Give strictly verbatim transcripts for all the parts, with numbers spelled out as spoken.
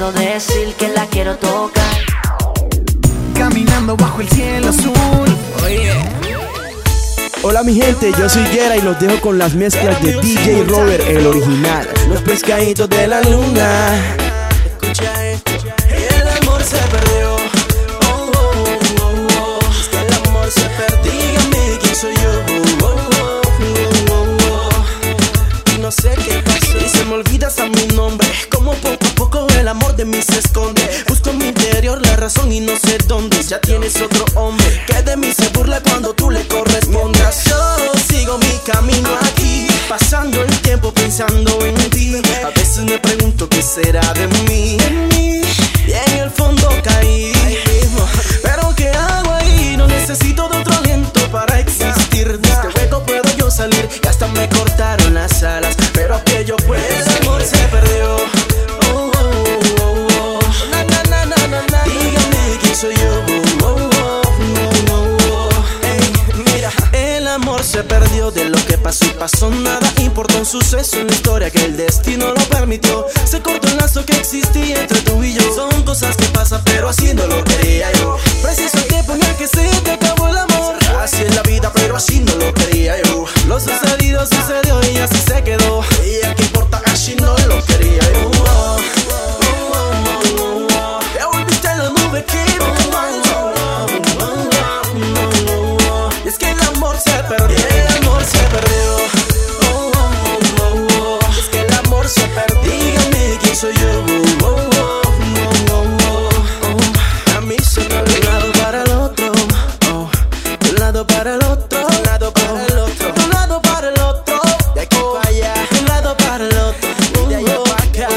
quiero decir que la quiero tocar. Caminando bajo el cielo azul. Oye. Hola mi gente, yo soy Yera y los dejo con las mezclas de D J Robert, el original. Los pescaditos de la luna. Escucha esto, el amor se perdió. Oh, oh, oh, oh. Es que el amor se perdió. Dígame quién soy yo. Oh, oh, oh, oh, oh. Y no sé qué pasó y se me olvida hasta mi nombre. Como poco a poco el amor de mí se esconde. Busco en mi interior la razón y no sé dónde. Ya tienes otro hombre que de mí se burla cuando tú le correspondas. Yo sigo mi camino aquí, pasando el tiempo pensando en ti. A veces me pregunto qué será de mí. Y en el fondo caí, pero ¿qué hago ahí? No necesito de otro aliento para existir. De este hueco puedo yo salir y hasta me cortaron las alas, pero aquello pues el amor se perdió. Oh, oh, oh, oh. Na, na, na, na, na, na. Dígame quién soy yo. Oh, oh, oh, oh, oh. Ey, mira, el amor se perdió. De lo que pasó y pasó nada importa, un suceso en la historia que el destino lo permitió. Se cortó el lazo que existía entre tú y yo. Son cosas que pasan pero así no lo quería yo. Preciso el tiempo en el que se te acabó el amor. Así es la vida pero así no lo quería yo. Lo sucedido sucedió y así se quedó. Y a qué importa, así no lo quería yo. Oh, oh, oh, oh, oh, oh. Te volviste a la nube que oh, oh, oh, oh, oh, oh. Y es que el amor se perdió. El amor se perdió. Oh, oh, oh, oh. Es que el amor se perdió. Dígame quién soy yo. Oh, oh, oh, oh, oh, oh. A mí se me ha de un lado para el otro. Oh, de un lado para el otro. De un lado para el otro. De un lado para el otro. De aquí para allá. De un lado para el otro. De allá para acá.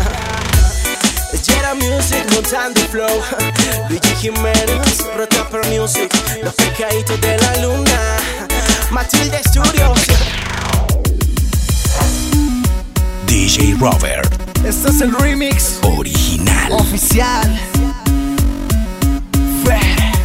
Yera Music, montando el flow. D J Jiménez, Rotapper Music. Los pescaditos de la luna. Matilde Studios. D J Robert. Este es el remix Original. oficial. Fue.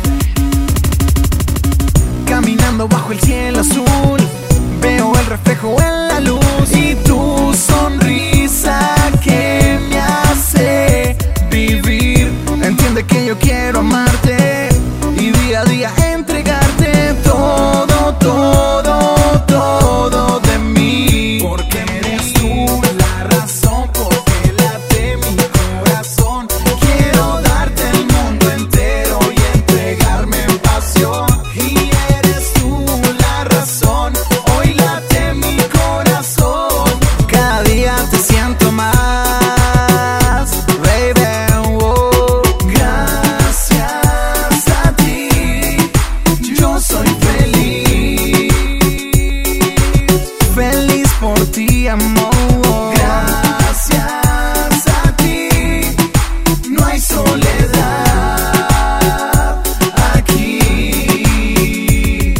Caminando bajo el cielo azul, veo el reflejo en la luz y tu sonrisa que me hace vivir. Entiende que yo quiero amarte y día a día entregarte todo, todo, todo de mí. Porque eres tú la razón, porque late mi corazón. Quiero darte el mundo entero y entregarme en pasión. Y eres tú la razón, hoy late mi corazón. Cada día te siento más, baby. Oh, gracias a ti, yo soy feliz. Feliz por ti, amor. Gracias a ti, no hay soledad aquí.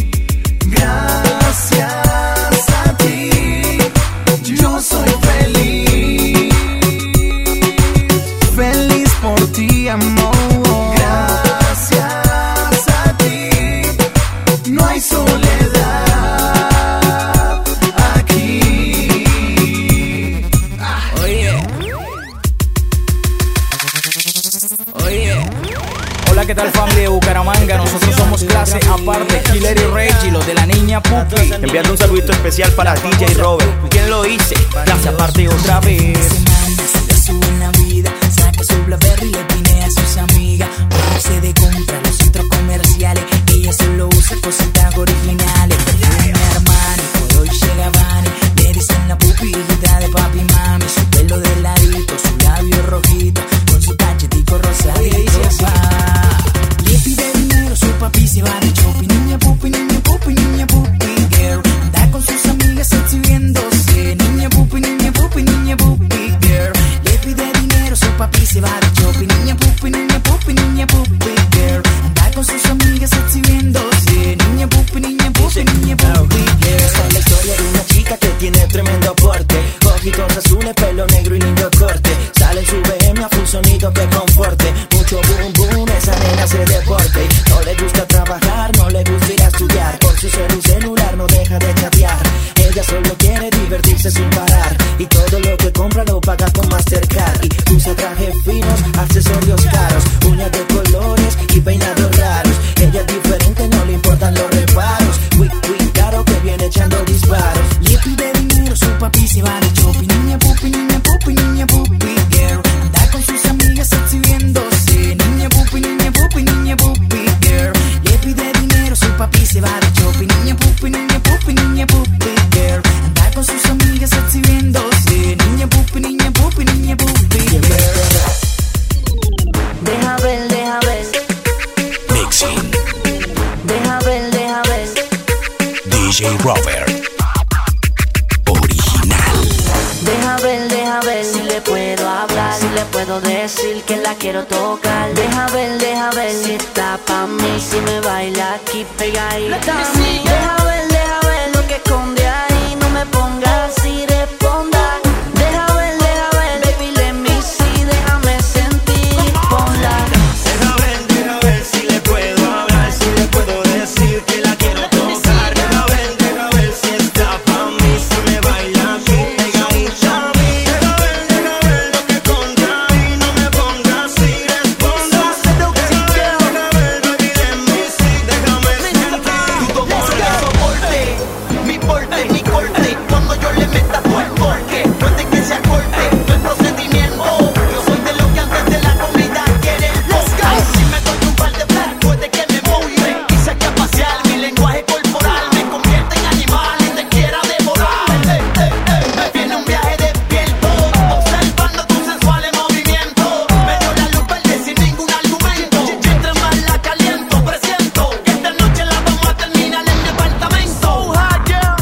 Gracias a ti, yo soy feliz. Feliz por ti, amor. Gracias a ti, no hay soledad aquí. Oye, oye. Hola, ¿qué tal familia de Bucaramanga? Nosotros somos clase aparte, Killer y Reggie, los de la niña Pupi. Enviando un saludito especial para D J Robert. ¿Quién lo dice? Clase aparte otra vez. Se sube en la vida, saca su Blackberry y le pide a sus amigas. Cuando se de compra en los centros comerciales, ella solo usa cositas originales. Perfume Armani, por hoy llega Vani. Le dicen la pupilita de papi y mami. Su pelo de ladito, su labio rojito, con su cachetico rosadito. Le pide dinero, su papi se va de shopping. Niña pupi, niña pupi, niña pupi girl. Anda con sus amigas exhibiéndose. Niña pupi, niña pupi, niña pupi girl. Le pide dinero, su papi se va de shopping. Niña pupi, niña pupi, niña pupi girl. Anda con sus amigas exhibiéndose. Niña pupi, niña pupi, niña pupi girl. Esta es la historia de una chica que tiene tremendo porte. Ojitos azules, pelo negro y lindo corte. Sale en su B M a full sonido que conforte. Mucho boom boom, esa nena hace deporte. No le gusta trabajar, no le gusta ir a estudiar. Por su celular no deja de chatear. Ella solo quiere divertirse sin parar. Y todo lo que cómpralo, paga con Mastercard. Y usa trajes finos, accesorios caros, uñas de colores y peinados raros. Ella es diferente, no le importan los reparos. Cuidado que viene echando disparos. Le pide dinero, su papi se va de shopping. Niña pupi, niña pupi, niña pupi girl. Anda con sus amigas exhibiéndose. Niña pupi, niña pupi, niña pupi girl. Le pide dinero, su papi se va de shopping. Niña pupi, niña pupi, niña pupi girl. Anda con sus amigas exhibiéndose. Niña pupi, niña pupi, niña pupi girl. Deja ver, deja ver. Mixing Deja ver, deja ver. D J Robert Original. Deja ver, deja ver si le puedo hablar, si le puedo decir que la quiero tocar. Deja ver, deja ver si está pa' mí, si me baila aquí pegadita a mí. Deja ver, deja ver lo que esconde ahí, no me pongas así, responda. Deja ver, deja ver, baby, let me see, déjame sentir, ponla. Deja ver, deja ver si le puedo hablar, si le puedo decir que la quiero tocar. Deja ver, deja ver si está pa' mí, si me baila aquí pegadita a mí. Deja ver, deja ver lo que esconde ahí, no me pongas así, responda. Deja ver, deja ver, baby, let me see, déjame sentir. Tu soporte, mi porte, mi corte. Cuando yo le meta tu el porte, puede que se acorte el procedimiento. Yo soy de los que antes de la comida quieren buscar. Si me doy un par de black, puede que me motive y saque a pasear. Mi lenguaje corporal me convierte en animal y te quiera devorar. Eh, eh, eh, me viene un viaje despierto, observando tus sensuales movimientos. Me dio la luz verde sin ningún argumento. Mientras más la caliento, presiento que esta noche la vamos a terminar en mi apartamento. Hot girl.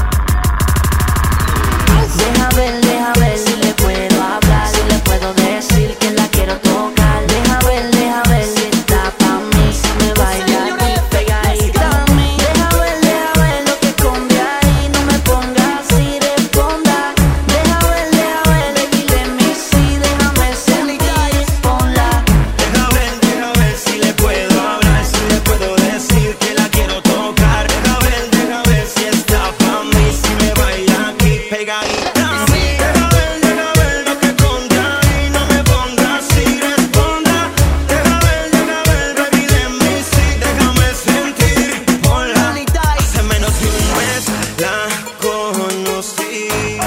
Deja ver, deja ver si le puedo hablar, si le puedo decir que la quiero tocar. Deja ver, deja ver si está pa' mí, si me baila aquí pegadita a mí. Deja ver, deja ver lo que esconde ahí, no me pongas así, responda. Deja ver, deja ver, baby, let me see, déjame sentir, ponla. Deja ver, deja ver si le puedo hablar, si le puedo decir que la quiero tocar. Deja ver, deja ver si está pa' mí, si me baila aquí pegadita a mí. Deja ver, deja ver lo que esconde ahí, no me pongas así, responda. Deja ver, deja ver, baby, let me see, déjame sentir, hola. Hace menos de un mes la conocí,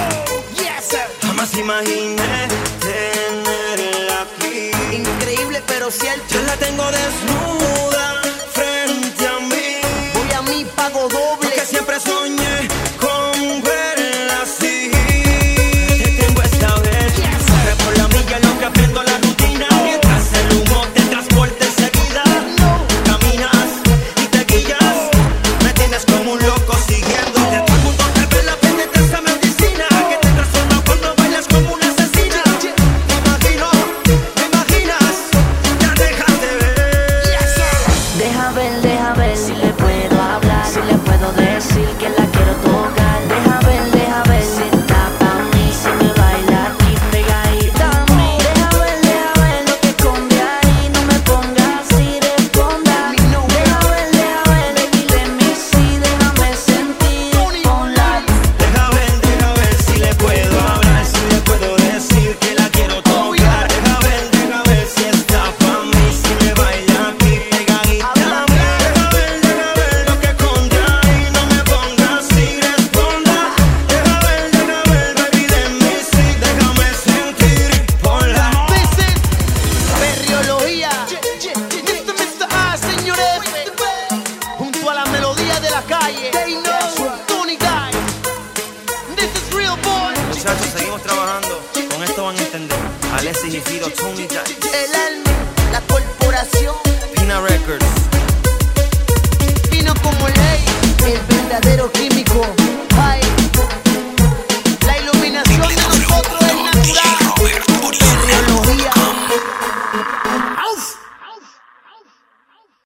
jamás imaginé tenerla aquí. Increíble pero cierto. Yo la tengo desnuda frente a mí, Voy a mí, pago doble. porque siempre soñé con verla así. Te tengo esta vez, corre por la milla en lo que aprendo la rutina. Mientras el humo te transporta enseguida, caminas y te guías. Me tienes como un loco siguiéndote. Todo el mundo te ve la pendiente esa medicina que te transforma cuando bailas como una asesina. Me imagino, me imaginas, ya déjate ver. Deja ver, deja ver si le puedo hablar, si le puedo decir que la quiero tocar. Deja ver, deja ver si está pa' mí, si me baila aquí pegadita a mí. Deja ver, deja ver lo que esconde ahí, no me pongas así, responda. Deja ver, deja ver, baby, let me see, déjame sentir, ponla. Deja ver, deja ver si le puedo hablar, si le puedo decir que la quiero tocar. Deja ver, deja ver si está pa' mí, si me baila aquí pegadita a mí. Deja ver, deja ver lo que esconde ahí, no me pongas así, responda. Deja ver, deja ver, baby, let me see, déjame sentir, ponla. Perriología. mister mister A, señores. Junto a la melodía de la calle. They know. Tony Guy. This is real boy. Muchachos, seguimos trabajando, con esto van a entender. Alexis y Fido, Tony Guy, El alma, la corporación. Pina Records. Vino como ley. El verdadero químico.